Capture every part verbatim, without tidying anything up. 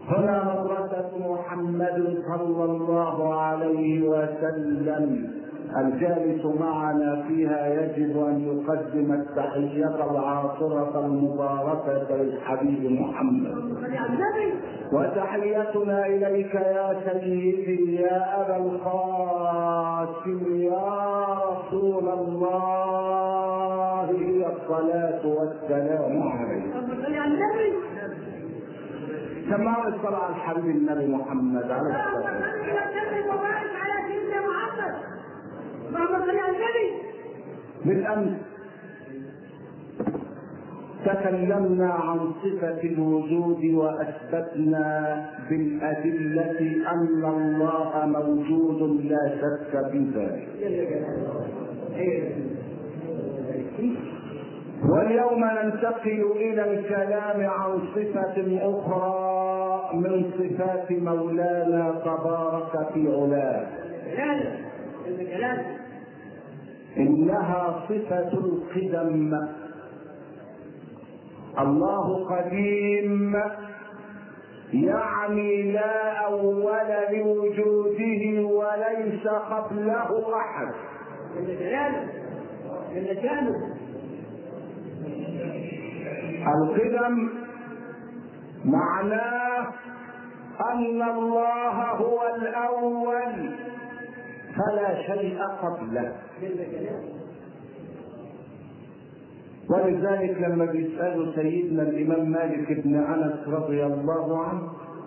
هنا مدرسة محمد صلى الله عليه وسلم، الجالس معنا فيها يجب أن يقدم التحية العاطرة المباركة للحبيب محمد. وتحيتنا إليك يا سيدي يا أبا القاسم يا رسول الله، هي الصلاة والسلام عليك. سمعوا الصلاة على الحبيب النبي محمد عليه الصلاة والسلام. بالأمس تكلمنا عن صفة الوجود وأثبتنا بالأدلة أن الله موجود لا شك في ذلك. واليوم ننتقل إلى الكلام عن صفة أخرى من صفات مولانا تبارك في علاه، إنها صفة القدم. الله قديم، يعني لا أول لوجوده وليس قبله أحد. القدم معناه أن الله هو الأول فلا شيء قبله. ولذلك لما بيسألوا سيدنا الإمام مالك بن أنس رضي الله عنه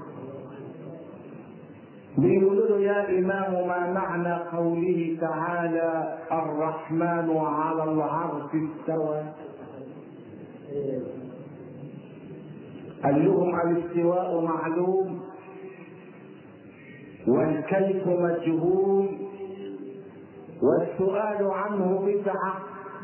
بيقولوا له يا إمام ما معنى قوله تعالى الرحمن على العرش استوى؟ قال لهم الاستواء معلوم والكيف مجهول والسؤال عنه بدعة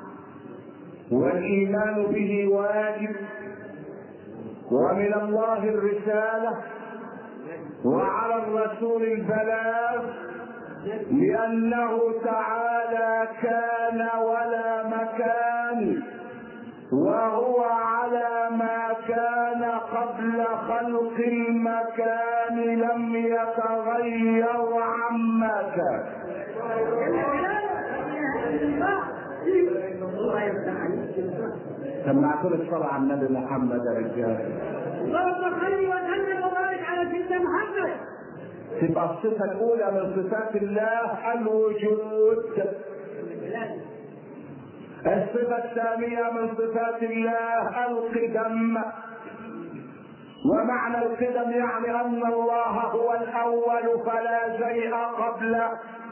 والإيمان به واجب، ومن الله الرسالة وعلى الرسول البلاغ، لأنه تعالى كان ولا مكان، وهو على ما كان قبل خلق المكان لم يتغير عما كان. سمعتوا الصلاة على النبي محمد يا رجال. اللهم صل وسلم وبارك على سيدنا محمد. تبقى الصفة الأولى من صفات الله الوجود. الصفة الثانية من صفات الله القدم، ومعنى القدم يعني أن الله هو الأول فلا شيء قبله.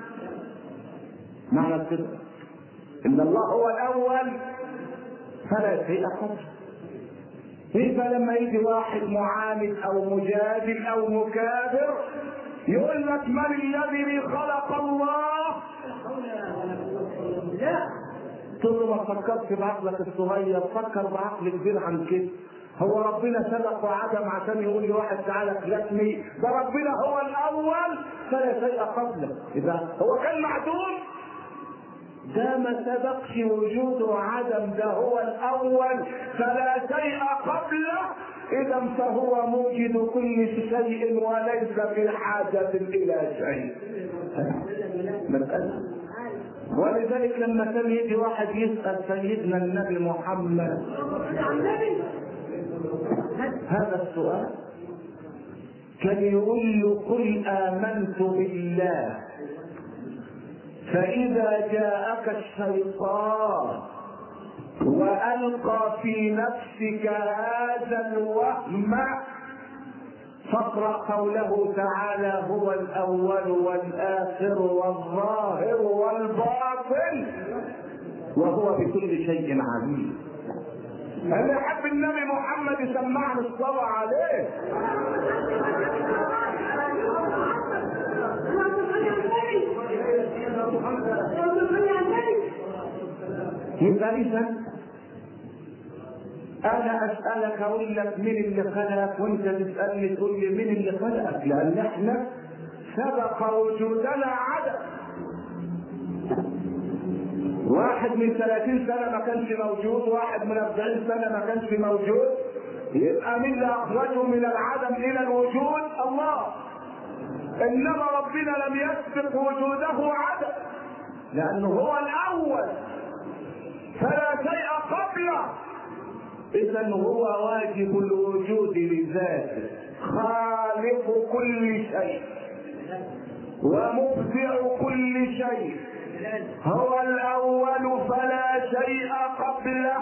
معنى القدم إن الله هو الأول فلا شيء قبله. إذا لما يجي واحد معاند أو مجادل أو مكابر يقول لك من الذي خلق الله؟ لا، تقول له ما فكرتش بعقلك الصغير، فكر بعقل كبير عن كده. هو ربنا سبق وعدم عشان يقول لي واحد تعالى خلقني؟ ده ربنا هو الاول فلا شيء قبله. اذا هو كان معدوم، ده ما سبقش وجوده عدم، ده هو الاول فلا شيء قبله. اذا فهو موجد كل شيء وليس في حاجه الى شيء. مسألة. ولذلك لما كان يجي واحد يسأل سيدنا النبي محمد هذا السؤال كان يقول له قل آمنت بالله فإذا جاءك الشيطان وألقى في نفسك هذا الوهم فاقرأ قوله تعالى هو الأول والآخر والظاهر والباطن وهو بكل شيء عليم. اللي يحب النبي محمد يسمعنا الصلاة عليه. يبقى إذا أنا أسألك أقول لك مين اللي خلقك وأنت تسألني تقول لي مين اللي خلقك، لأن إحنا سبق وجودنا عدم. واحد من ثلاثين سنة ما كانش موجود، واحد من أربعين سنة ما كانش موجود، يبقى مين اللي اخرجه من العدم الى الوجود؟ الله. انما ربنا لم يسبق وجوده عدم، لانه هو الاول فلا شيء قبله. اذا هو واجب الوجود لذاته، خالق كل شيء ومبدع كل شيء، هو الاول فلا شيء قبله.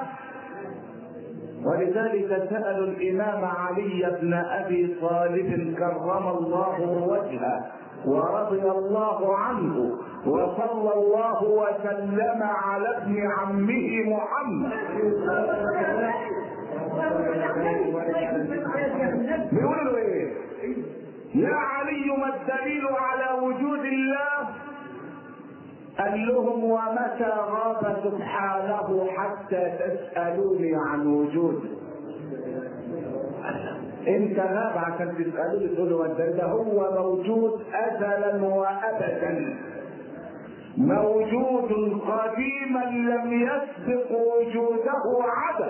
ولذلك سألوا الإمام علي بن أبي طالب كرم الله وجهه ورضي الله عنه وصلى الله وسلم على ابن عمه محمد، بيقولوا له ايه؟ يا علي ما الدليل على وجود الله؟ قال لهم ومتى غاب سبحانه حتى تسألوني عن وجوده. انت غاب عشان تسألوني تقولوا ده هو موجود ازلا وابدا، موجود قديما لم يسبق وجوده عدم.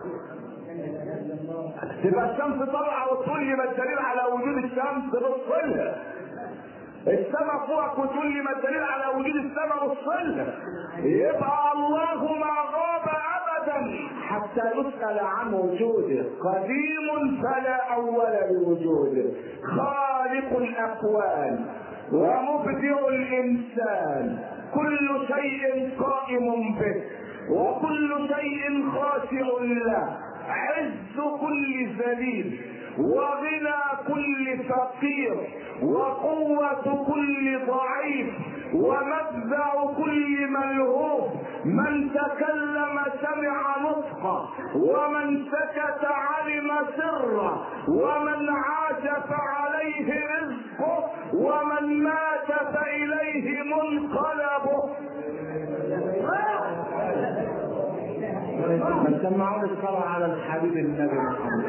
تبقى الشمس طالعه وتقول لي ما الدليل على وجود الشمس؟ بصلها. السماء فوقك وتقول لي ما الدليل على وجود السماء؟ بصلها. يبقى الله ما غاب ابدا حتى يسأل عن وجوده، قديم فلا اول لوجوده، خالق الاكوان ومبدع الانسان، كل شيء قائم به وكل شيء خاشع له، عز كل ذليل وغنى كل فقير وقوة كل ضعيف ومفزع كل ملهوف، من تكلم سمع نطقه ومن سكت علم سره، ومن عاش فعليه رزقه ومن مات فإليه منقلبه. من سمعون الصلاة على الحبيب النبي محمد.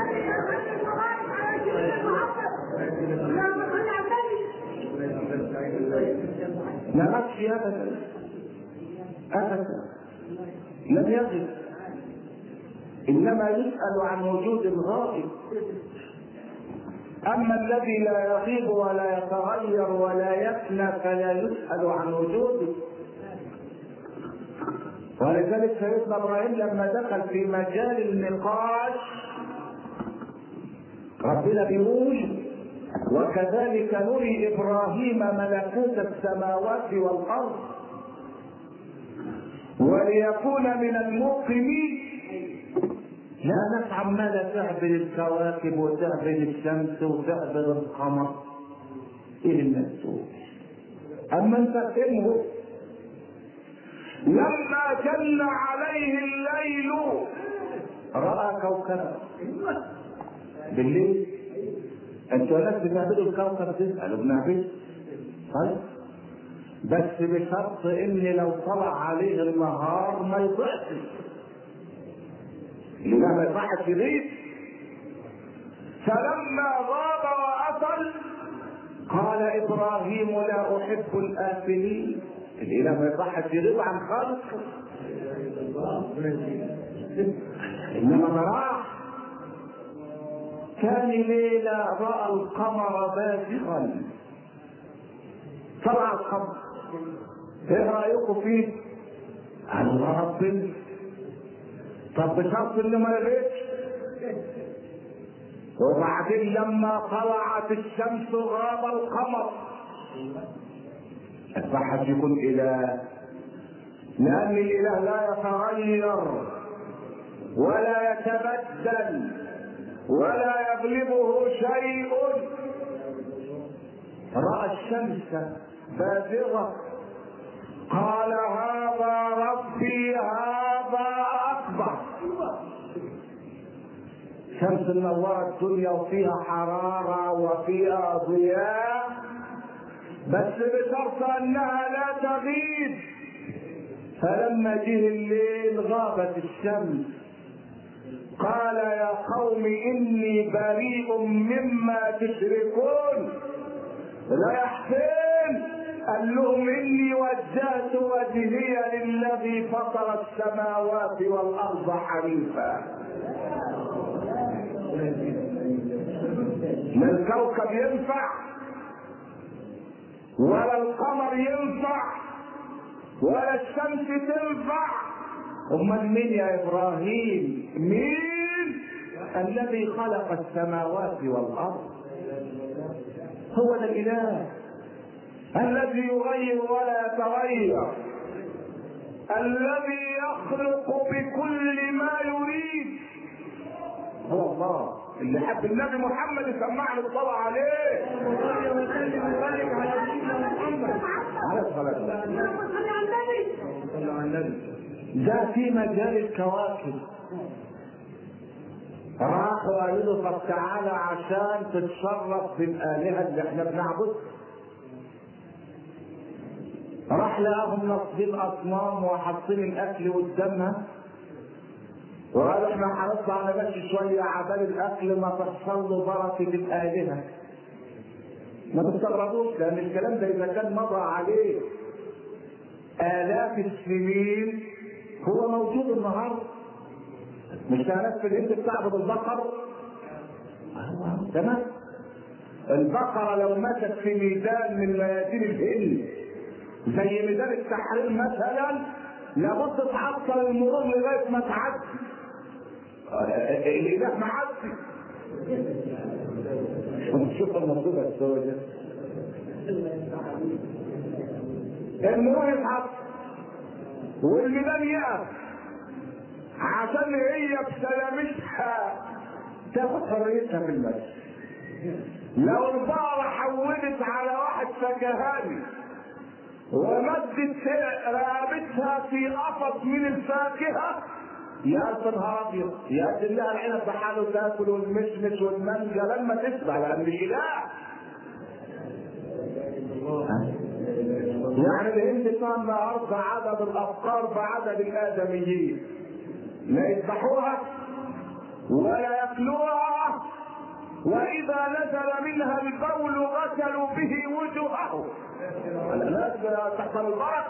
لا مشي ابدا ابدا، لم يغب، انما يسأل عن وجود الغائب. اما الذي لا يغيب ولا يتغير ولا يفنى فلا يسأل عن وجوده. ولذلك سيدنا ابراهيم لما دخل في مجال النقاش ربنا بيقول وكذلك نري ابراهيم ملكوت السماوات والارض وليكون من الموقنين. لا ناس عماله تعبد الكواكب وتعبد الشمس وتعبد القمر، ايه الناس دول؟ اما انت فهمه لما جن عليه الليل راى كوكبا بالليل. انتوا ناس بتعبدوا الكوكب تسألوا بنعبد؟ طيب بس بشرط ان لو طلع عليه النهار ما يضعش، لما يضحك يغيب. فلما غاب وأفل قال ابراهيم لا احب الآفلين. الاله ما يضحك يغيب عن خلقه، انما ما راح. ثاني ليلة رأى القمر بازغا، طلع القمر، ايه رأيكم فيه؟ الله ربنا. طب بشرط انه ما يغيبش. وبعدين لما طلعت الشمس غاب القمر. الصحة يكون اله، لان الاله لا يتغير ولا يتبدل ولا يغلبه شيء. رأى الشمس بازغة قال هذا ربي هذا اكبر. شمس منورة الدنيا وفيها حرارة وفيها ضياء، بس بشرط انها لا تغيب. فلما جه الليل غابت الشمس. قال يا قوم اني بريء مما تشركون. رايح فين؟ قال لهم اني وجهت وجهي للذي فطر السماوات والارض حنيفا لا الكوكب ينفع ولا القمر ينفع ولا الشمس تنفع. امال مين يا ابراهيم؟ مين؟ الذي خلق السماوات والارض، هو ده الاله الذي يغير ولا يتغير، الذي يخلق بكل ما يريد، هو الله اللي حب النبي محمد يسمعنا الصلاة عليه. وصلي وسلم وبارك على سيدنا محمد على الصلاة والسلام. صلى على النبي. ده في مجال الكواكب راحوا قالوا له طب تعالى عشان تتشرف بالآلهة اللي احنا بنعبدها. راح لقاهم نصبين أصنام وحاطين الأكل قدامها وقالوا احنا هنطلع نمشي شويه عبال الاكل ما تحصل له بركه الالهه. ما تستغربوش لان الكلام ده اذا كان مضى عليه الاف السنين هو موجود النهارده. مش كانت في الهند بتعبد البقر؟ تمام. البقره لو ماتت في ميدان من ميادين الهند زي ميدان التحرير مثلا لابد تعطل المرور لغايه ما تعدي. الاله معدي. شوف المصيبه السوداء. المرور يتعطل والميدان يقف عشان هي بسلامتها تاخد حريتها في المشي. لو البقره حولت على واحد فكهاني ومدت رقبتها في قفص من الفاكهه يا ألف نهار أبيض يقدم لها العنب بحاله تاكل والمشمش والمانجا لما تشبع لأن الإله. يعني الهند كان النهارده عدد الأفكار بعدد الآدميين لا يذبحوها ولا ياكلوها، وإذا نزل منها البول غسلوا به وجوههم. لا تحصل البركة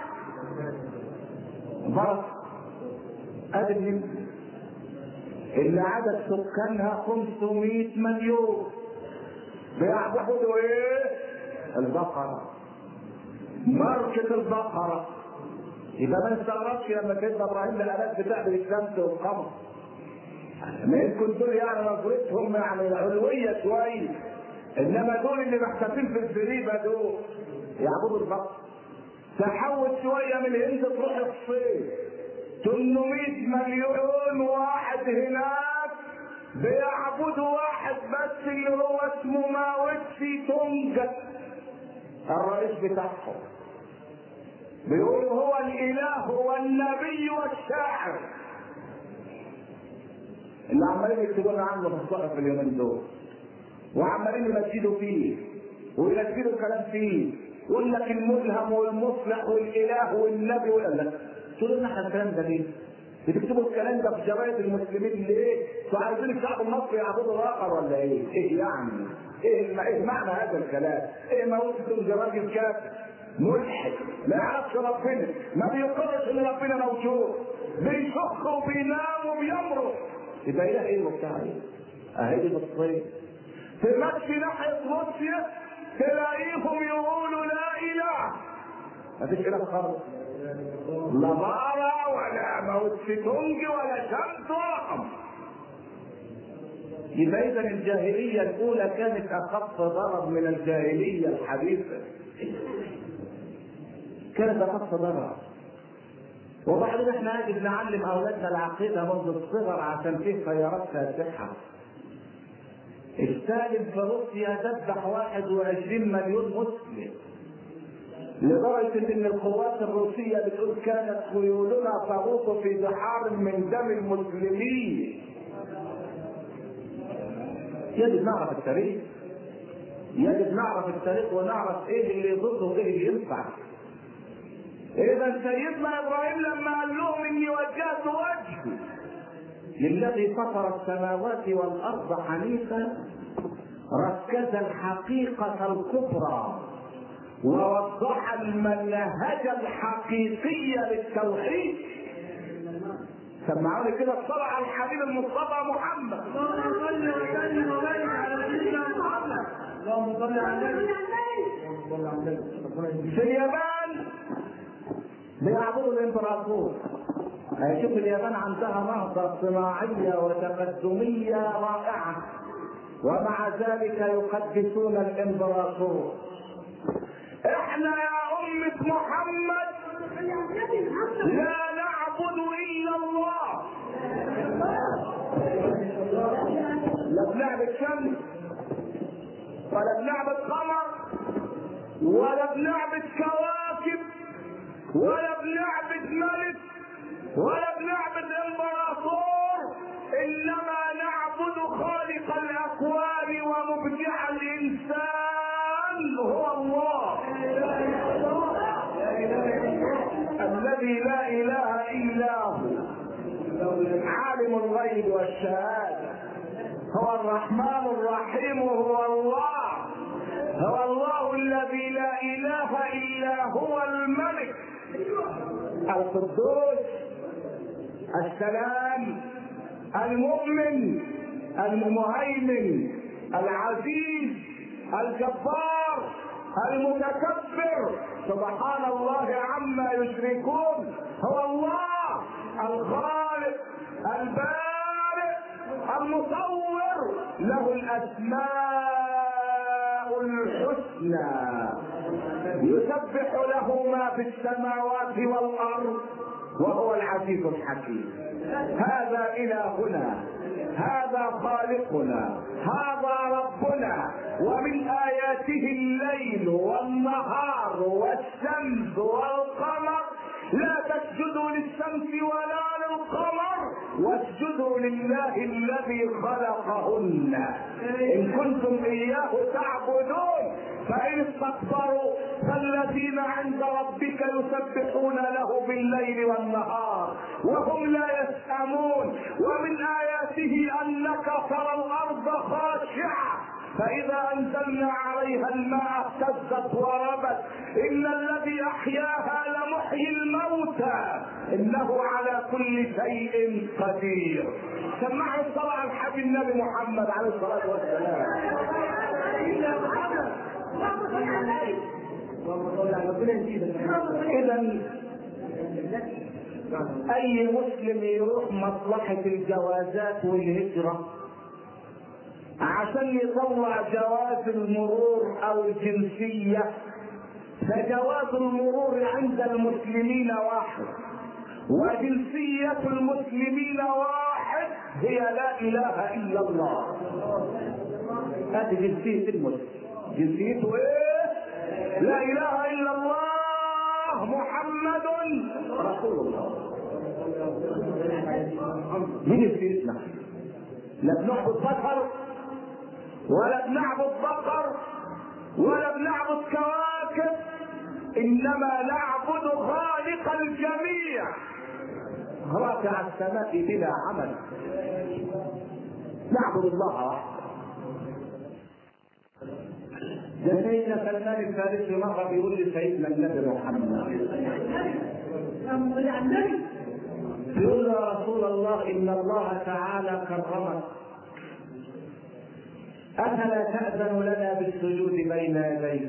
بركة. ادي الهند اللي عدد سكانها خمسمائة مليون بيعبدوا ايه؟ البقرة. ماركة البقرة. يبقى ما نستغربش لما سيدنا ابراهيم الالات بتعبد الشمس والقمر. ما يمكن دول يعني نظرتهم يعني علوية شوية، انما دول اللي محتفين في الزريبة دول يعبدوا البقرة. تحول شوية من الهند تروح الصين ثمانمائة مليون واحد هناك بيعبدوا واحد بس اللي هو اسمه ماوتسي تونج الرئيس بتاعهم. بيقولوا هو الاله والنبي والشاعر اللي عمالين يكتبوا لنا عنه في الصحف اليومين دول وعمالين يمجدوا فيه وينزلوا كلام فيه يقول لك الملهم والمصلح والاله والنبي ولا تقولوا لنا احنا الكلام ده ليه؟ بتكتبوا الكلام ده في جرايد المسلمين ليه؟ انتوا عايزين الشعب المصري يعبدوا البقر ولا ايه؟ ايه يعني؟ ايه ايه معنى هذا الكلام؟ ايه ما قلتوا راجل كافر ملحد ما يعرفش ربنا، ما بيقرش ان ربنا موجود، بيشخ وبينام وبيمرض، يبقى اله ايه وبتاع ايه؟ اهي دي الصين تمشي ناحيه روسيا تلاقيهم يقولوا لا اله، مفيش اله خالص، لا بقرة ولا موتسيتونج ولا شمس ولا قمر. يبقى اذا الجاهليه الاولى كانت اخف ضرر من الجاهليه الحديثه. كانت اخف ضرر. وبعدين احنا يجب نعلم اولادنا العقيده منذ الصغر عشان فيه خيارات فاتحه. السالم في روسيا ذبح واحد وعشرين مليون مسلم لدرجه ان القوات الروسيه بتقول كانت خيولنا تغوص في بحار من دم المسلمين. يجب نعرف التاريخ، يجب نعرف التاريخ ونعرف ايه اللي يضر وايه اللي ينفع. اذا سيدنا ابراهيم لما قال لهم اني وجهت وجهي للذي فطر السماوات والارض حنيفا ركز الحقيقه الكبرى ووضح المنهج الحقيقي للتوحيد. سمعوني كده الصلاة على الحبيب المصطفى محمد. اللهم صل وسلم وبارك على سيدنا محمد. اللهم صل على النبي. في اليابان بيعبدوا الامبراطور. شوف اليابان عندها نهضة صناعية وتقدمية رائعة، ومع ذلك يقدسون الامبراطور. احنا يا أمة محمد لا نعبد إلا الله. لا بنعبد شمس ولا بنعبد قمر ولا بنعبد كواكب ولا بنعبد ملك ولا بنعبد امبراطور، انما نعبد خالق الاكوان ومبدع الانسان هو الله الذي لا اله الا هو، عالم الغيب والشهاده، هو الرحمن الرحيم، هو الله، هو الله الذي لا اله الا هو الملك القدوس السلام المؤمن المهيمن العزيز الجبار المتكبر، سبحان الله عما يشركون. هو الله الخالق البارئ المصور، له الاسماء الحسنى، يسبح له ما في السماوات والارض وهو العزيز الحكيم. هذا الهنا، هذا خالقنا، هذا ربنا. ومن اياته الليل والنهار والشمس والقمر، لا تسجدوا للشمس ولا للقمر واسجدوا لله الذي خلقهن ان كنتم اياه تعبدون. فان استكبروا فالذين عند ربك يسبحون له بالليل والنهار وهم لا يسأمون. ومن اياته انك ترى الارض خاشعة فإذا أنزلنا عليها الماء اهتزت وربت. إن الذي أحياها لمحيي الموتى إنه على كل شيء قدير. سمعوا الصلاة على الحبيب النبي محمد عليه الصلاة والسلام. إذا أي مسلم يروح مصلحة الجوازات والهجرة عشان يطلع جواز المرور او الجنسية، فجواز المرور عند المسلمين واحد وجنسية المسلمين واحد، هي لا اله الا الله. هذه جنسية المسلم، جنسيته ايه؟ لا اله الا الله محمد رسول الله. دي جنسيتنا. لا بنعبد بشر ولا بنعبد بقر ولا بنعبد كواكب، انما نعبد خالق الجميع رافع السماء بلا عمل. نعبد الله وحده. ده سيدنا سلمان الفارسي مره بيقول لسيدنا النبي محمد، بيقول له يا رسول الله ان الله تعالى كرمك، أفلا تأذن لنا بالسجود بين يديك؟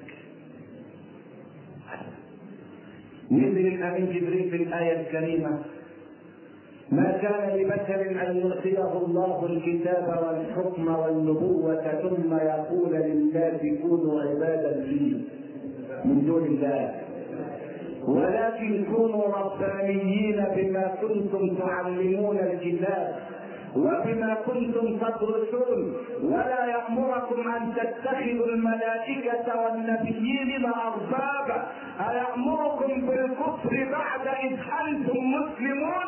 نزل الأمين جبريل في الآية الكريمة: ما كان لبشر أن يؤتيه الله الكتاب والحكم والنبوة ثم يقول للناس كونوا عبادا لي من دون الله، ولكن كونوا ربانيين بما كنتم تعلمون الكتاب وبما كنتم تدرسون، ولا يأمركم أن تتخذوا الملائكة والنبيين أربابا، أيأمركم بالكفر بعد إذ أنتم مسلمون؟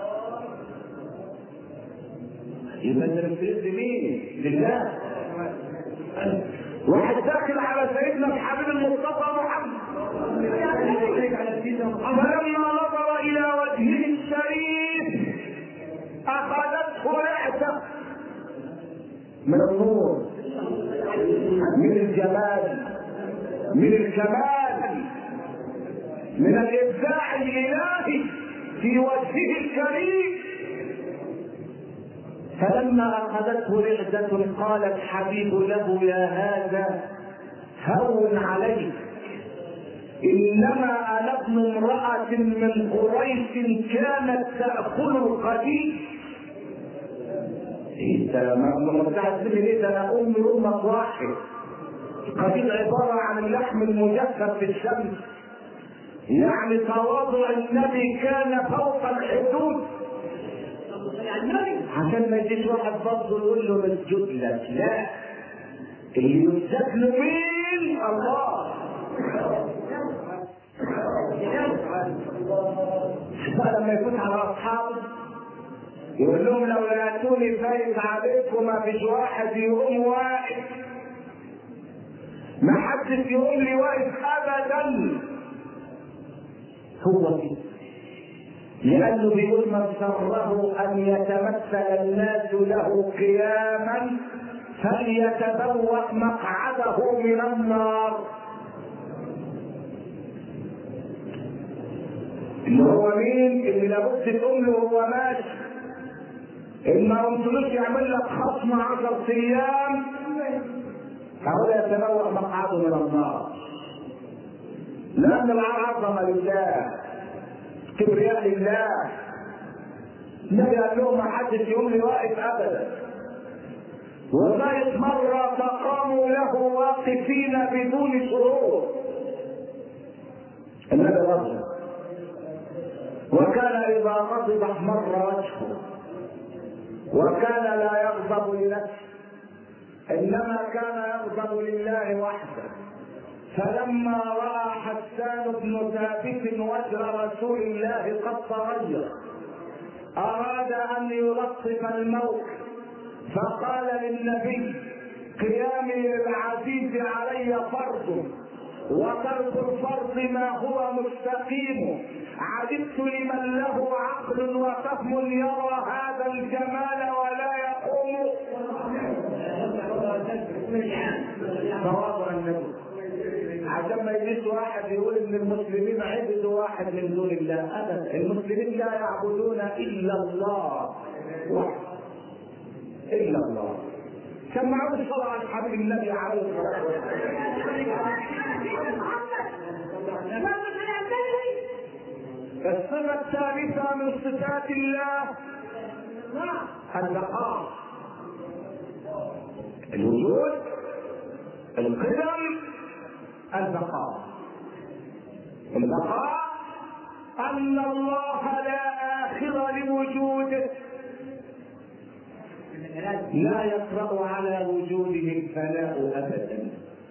يبقى تنفيذ لمين؟ لله. واحد داخل على سيدنا الحبيب المصطفى محمد، فلما نظر إلى وجهه الشريف أخذته رعشة من النور، من الجمال، من الكمال، من الإبداع الإلهي. في وجهه الكريم. فلما اخذته رعدة قال الحبيب له يا هذا هون عليك، انما انا ابن امرأة من قريش كانت تأكل القديد. انت ما بتعرف ليه؟ ده انا امي وامك واحد. القديد عبارة عن اللحم المجفف في الشمس، يعني تواضع النبي كان فوق الحدود. عشان ما يجيش واحد برضه يقول له نسجد لك، لا، اللي يسجد له مين؟ الله. لما يفوت على اصحابه يقول لهم لو لقيتوني فايت عليكم ما فيش واحد يقوم واقف، ما حدش يقوم لي واقف ابدا. هو كده، لانه بيقول من سره ان يتمثل الناس له قياما فليتبوأ مقعده من النار. اللي هو مين؟ اللي لابد تقوم له وهو ماشي، ان ما قمتلوش يعمل لك خصم عشر ايام فهو يتبوأ مقعده من النار. لان العظمه لله، كبرياء لله. النبي قال لهم ما حدش يقوم لي واقف ابدا. وذلك مره فقاموا له واقفين بدون شروط. النبي غضب، وكان اذا غضب احمر وجهه، وكان لا يغضب لنفسه انما كان يغضب لله وحده. فلما راى حسان بن ثابت وجه رسول الله قد تغير اراد ان يلطف الموقف، فقال للنبي قيامي للعزيز علي فرض وترك الفرض ما هو مستقيم. عجبت لمن له عقل وفهم يرى هذا الجمال ولا يقوم. تواضع النبي عشان ما يجيش واحد يقول ان المسلمين عبدوا واحد من دون الله. ابدا، المسلمين لا يعبدون الا الله وحده، الا الله. سمعوا الصلاة على الحبيب النبي عليه الصلاة والسلام. الصفة الثالثة من صفات الله البقاء، الوجود، القدم، البقاء. البقاء أن الله لا آخر لوجوده، لا يطرأ على وجوده الفناء أبدا.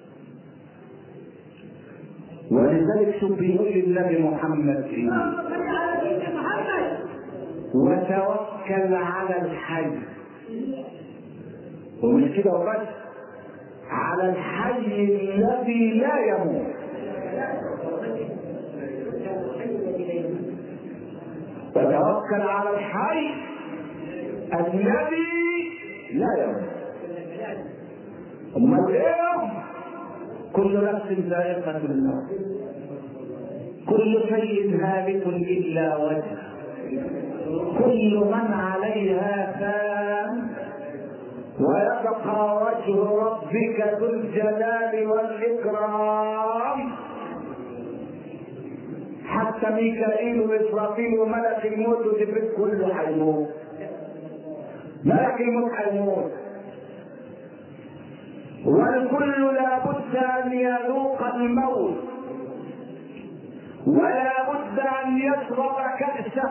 ولذلك شو بيقول النبي محمد إيه؟ وتوكل على الحي. ومش كده وبس، على الحي الذي لا يموت. وتوكل على الحي الذي لا يموت. امال ايه؟ كل نفس ذائقة الموت، كل شيء هالك الا وجهه، كل من عليها فان ويبقى وجه ربك ذو الجلال والاكرام. حتى ميكائيل واسرافيل وملك الموت وجبريل كله حيموت. ملك الموت حيموت، والكل لابد ان يذوق الموت، ولا بد ان يشرب كأسه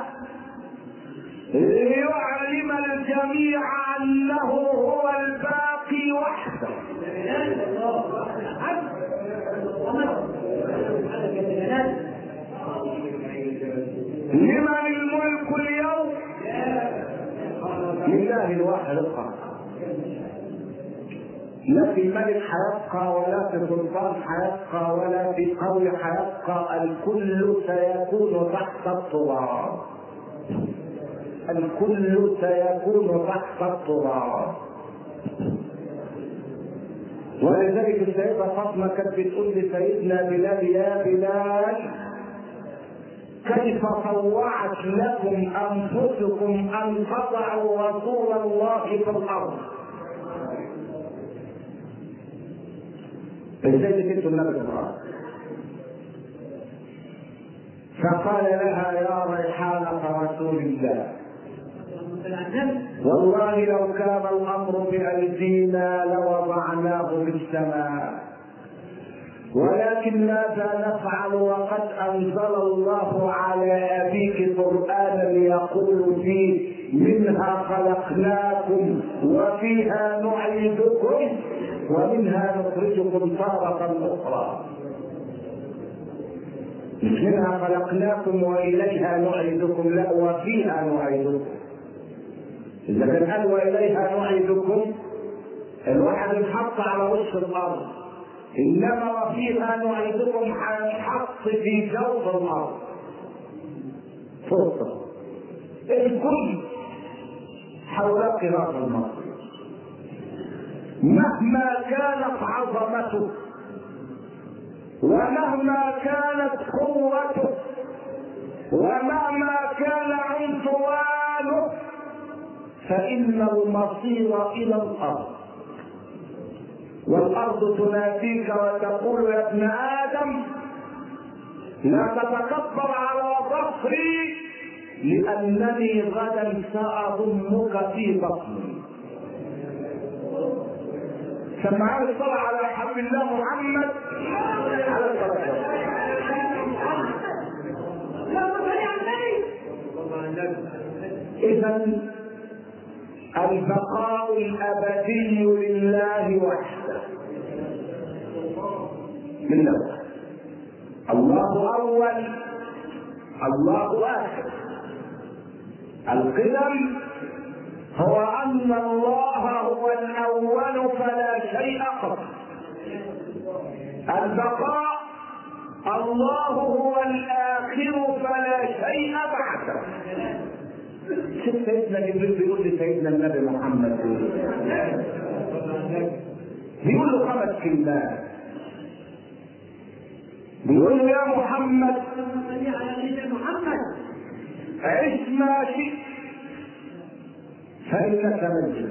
ليعلم الجميع انه هو الباقي وحده. لمن الملك اليوم؟ لله الواحد القهار. لا في ملك حيبقى ولا في سلطان حيبقى ولا في قول حيبقى، الكل سيكون تحت التراب، الكل سيكون تحت التراب. ولذلك السيدة فاطمة كانت بتقول لسيدنا بلال يا بلال كيف طوعت لكم انفسكم ان تضعوا رسول الله في الارض. ازاي تكتب النبي في الارض؟ فقال لها يا ريحانة رسول الله والله لو كان الامر بايدينا لوضعناه في السماء، ولكن ماذا نفعل وقد انزل الله على ابيك قرانا يقول فيه منها خلقناكم وفيها نعيدكم ومنها نخرجكم تارة اخرى. مش منها خلقناكم واليها نعيدكم، لا وفيها نعيدكم. اذا كان قال واليها نعيدكم الواحد انحط على وش الارض، انما وفيها نعيدكم هنحط في جوف الارض فرصه. الكل حولك هذا المصير مهما كانت عظمته ومهما كانت قوته ومهما كان عنفوانه فإن المصير إلى الأرض، والأرض تناديك وتقول يا ابن آدم لا تتكبر على ظهري لأنني غدا سأضمك في بطني. سمعان الصلاة على حبيب الله محمد على الصلاة. إذا البقاء الأبدي لله وحده. من نوع الله أول الله آخر. القدم هو أن الله هو الأول فلا شيء قبله. البقاء الله هو الآخر فلا شيء بعده. شوف سيدنا جبريل بيقول لسيدنا النبي محمد بيقول له خمس كلمات. بيقول له يا محمد عش ما شئت فإنك ميت،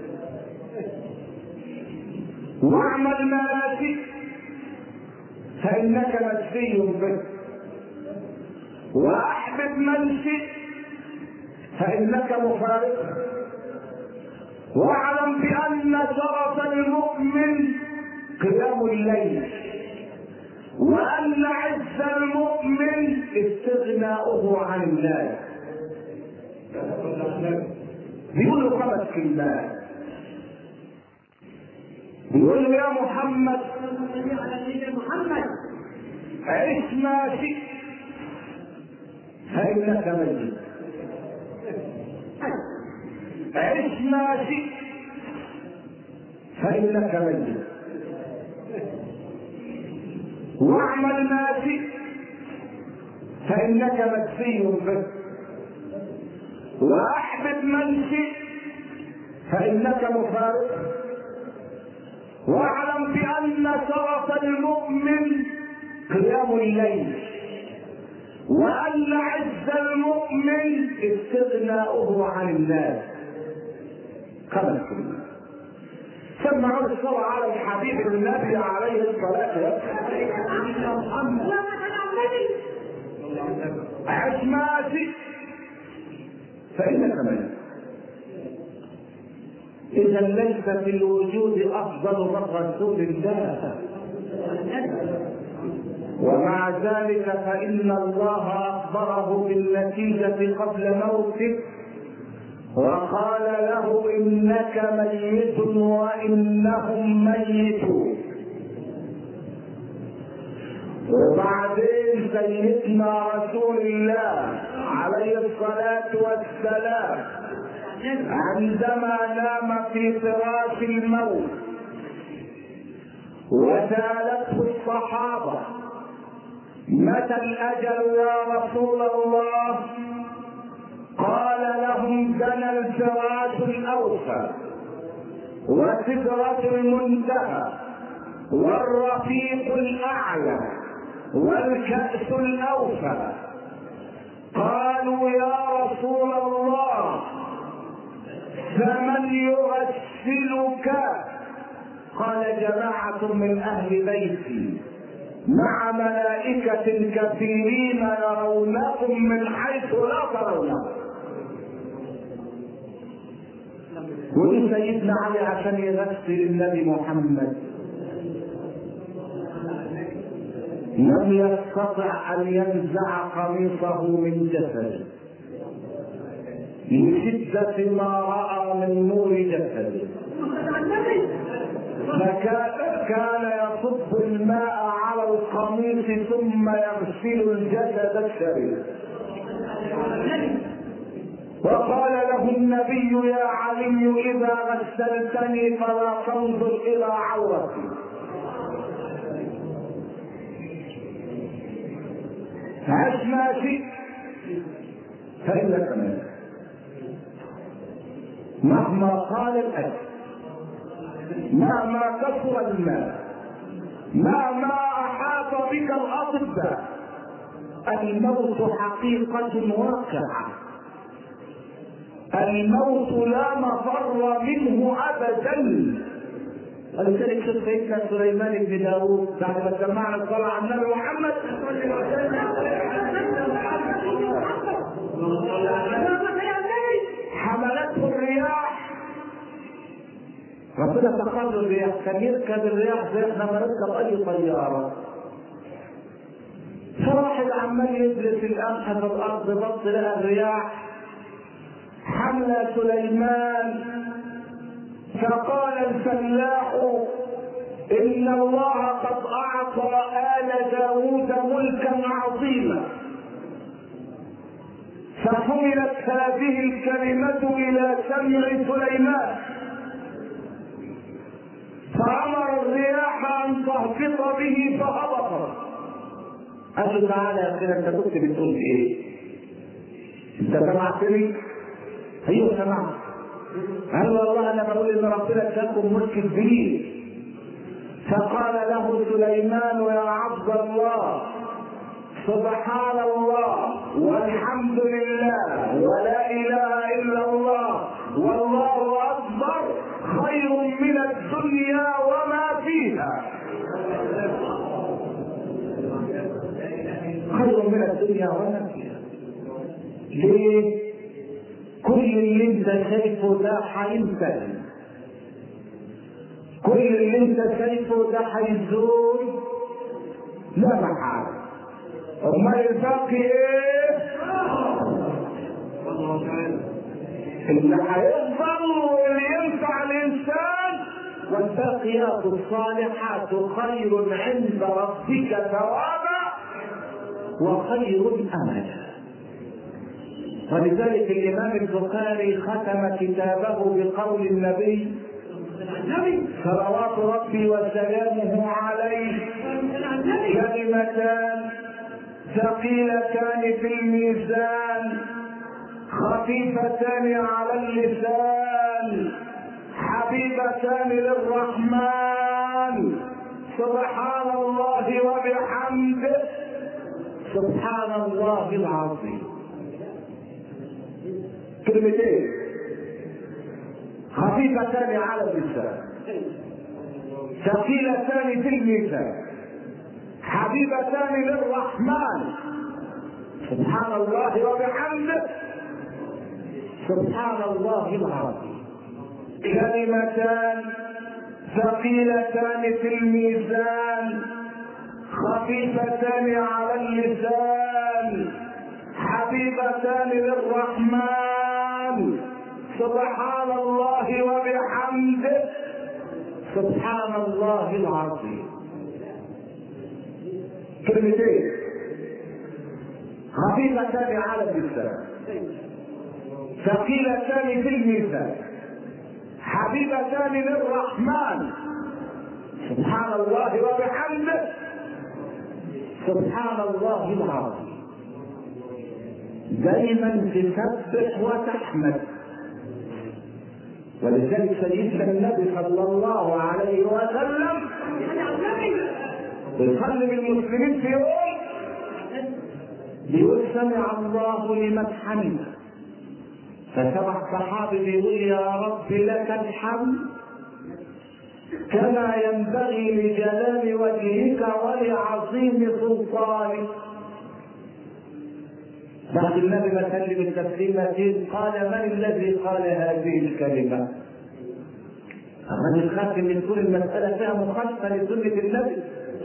واعمل ما شئت فإنك مجزي به، وأحبب من شئت فإنك مفارق، واعلم بأن شرف المؤمن قيام الليل، وأن عز المؤمن استغناؤه عن الناس. بيقول له خمس كلمات. بيقول له يا محمد عش ما شئت فإنك ميت، عش ما شئت فإنك ميت، واعمل ما شئت فإنك مجزي به، وأحبب من شئت فإنك مفارق، واعلم بأن شرف المؤمن قيام الليل، وأن عز المؤمن استغناؤه عن الناس. خمس كلمات. سمعوا الصلاة على الحبيب النبي عليه الصلاة والسلام. عش ما شئت فإنك ميت. إذا ليس في الوجود أفضل من رسول الله، ومع ذلك فإن الله أخبره بالنتيجة قبل موته وقال له إنك ميت وإنهم ميتون. وبعدين سيدنا رسول الله عليه الصلاة والسلام عندما نام في فراش الموت وسألته الصحابة متى الأجل يا رسول الله؟ قال لهم دنا الفراش الأوفى وسدرة المنتهى والرفيق الأعلى والكأس الأوفى، قالوا يا رسول الله فمن يغسلك؟ قال جماعة من أهل بيتي مع ملائكة كثيرين يرونكم من حيث لا ترونكم. ودي سيدنا علي عشان يغسل النبي محمد لم يستطع ان ينزع قميصه من جسده لشدة ما رأى من نور جسده، فكان يصب الماء على القميص ثم يغسل الجسد الشريف. وقال له النبي يا علي إذا غسلتني فلا تنظر إلى عورتي. عش ما شئت فإنك منك، مهما قال الأجل، مهما كثر المال، مهما أحاط بك الأطباء، الموت حقيقة واقعة، الموت لا مفر منه أبدا. ولذلك شوف سيدنا سليمان بن داوود بعد ما سمعنا الصلاة على النبي محمد حملته الرياح، ربنا تقرر الرياح، كان يركب الرياح زي احنا ما نركب اي طياره. فواحد عمال يجلس القمح في الارض بص لقى الرياح حمل سليمان، فقال الفلاح ان الله قد اعطى آل داود ملكا عظيما. فحملت هذه الكلمة الى سمع سليمان فامر الرياح ان تهبط به فهبط. قال له تعالى يا اخي انت كنت بتقول ايه؟ انت سمعتني؟ ايوه سمعت. قال والله انا بقول ان ربنا اداكم ملك كبير. فقال له سليمان يا عبد الله سبحان الله والحمد لله ولا اله الا الله والله اكبر خير من الدنيا وما فيها. خير من الدنيا وما فيها. ليه؟ كل اللي انت شايفه ده هينتهي، كل اللي انت شايفه ده هيزول لا محاله. امال الباقي ايه؟ اللي هيفضل واللي ينفع الانسان والباقيات الصالحات خير عند ربك ثوابا وخير املا. ولذلك الامام البخاري ختم كتابه بقول النبي صلوات ربي وسلامه عليه كلمتان ثقيلتان في الميزان خفيفتان على اللسان حبيبتان للرحمن سبحان الله وبحمده سبحان الله العظيم. كلمتين خفيفتان على اللسان ثقيلتان في الميزان حبيبتان للرحمن سبحان الله وبحمده سبحان الله العظيم. كلمتان ثقيلتان في الميزان خفيفتان على اللسان حبيبتان للرحمن سبحان الله وبحمده سبحان الله العظيم. كلمتين خفيفتان على اللسان ثقيلتان في الميزان حبيبتان للرحمن سبحان الله وبحمده سبحان الله العظيم. دائما تسبح وتحمد. ولذلك سيدنا النبي صلى الله عليه وسلم يصلي بالمسلمين في يوم بيقول سمع الله لمن حمده، فسمع صحابي بيقول يا رب لك الحمد كما ينبغي لجلال وجهك ولعظيم سلطانك. بعد النبي ما سلم التسليمتين قال من الذي قال هذه الكلمه؟ الرجل خاف من كل المساله فيها مخالفه لسنه النبي،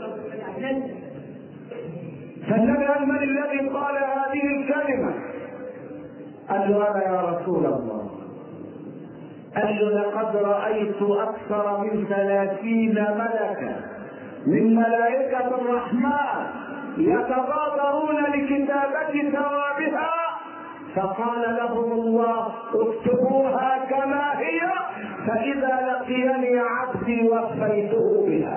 فالنبي قال من الذي قال هذه الكلمه؟ قال له انا يا رسول الله. قال له لقد رايت اكثر من ثلاثين ملكا من ملائكه الرحمن يتبادرون لكتابه ثوابها، فقال لهم الله اكتبوها كما هي، فاذا لقيني عبدي وفيته بها.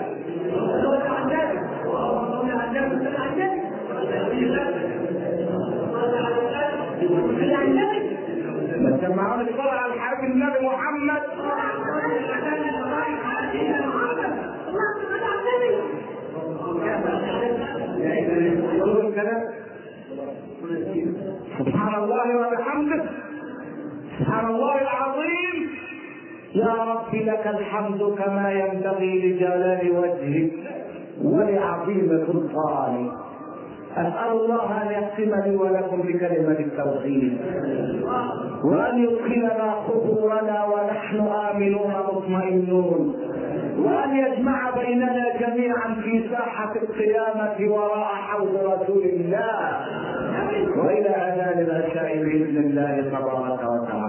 ما سمعوني الصلاة على الحبيب النبي محمد. سبحان الله وبحمده سبحان الله العظيم. يا رب لك الحمد كما ينبغي لجلال وجهك ولعظيم سلطانك. أسأل الله أن يختم لي ولكم بكلمة التوحيد، وأن يدخلنا قبورنا ونحن آمنون مطمئنون، وأن يجمع بيننا جميعا في ساحة القيامة وراء حوض رسول الله، وإلى أذان العشاء بإذن الله تبارك وتعالى.